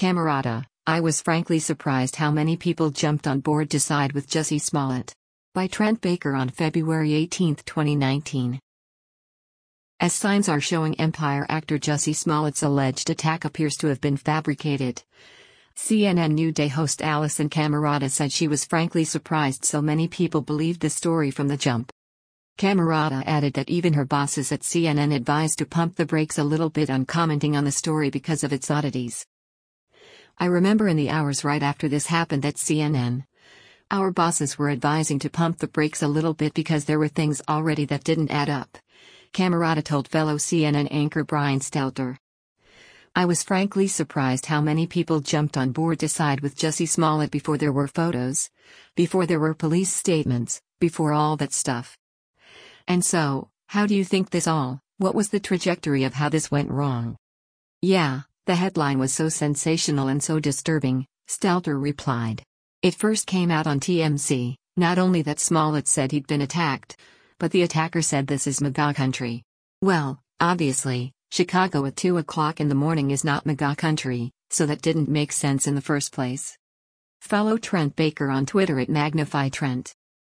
Camerata, I was frankly surprised how many people jumped on board to side with Jussie Smollett. By Trent Baker on February 18, 2019. As signs are showing Empire actor Jussie Smollett's alleged attack appears to have been fabricated. CNN New Day host Alisyn Camerata said she was frankly surprised so many people believed the story from the jump. Camerata added that even her bosses at CNN advised to pump the brakes a little bit on commenting on the story because of its oddities. I remember in the hours right after this happened at CNN. Our bosses were advising to pump the brakes a little bit because there were things already that didn't add up, Camerata told fellow CNN anchor Brian Stelter. I was frankly surprised how many people jumped on board to side with Jussie Smollett before there were photos, before there were police statements, before all that stuff. And so, how do you think what was the trajectory of how this went wrong? Yeah, the headline was so sensational and so disturbing, Stelter replied. It first came out on TMZ, not only that Smollett said he'd been attacked, but the attacker said this is MAGA country. Well, obviously, Chicago at 2 o'clock in the morning is not MAGA country, so that didn't make sense in the first place. Follow Trent Baker on Twitter at MagnifyTrent.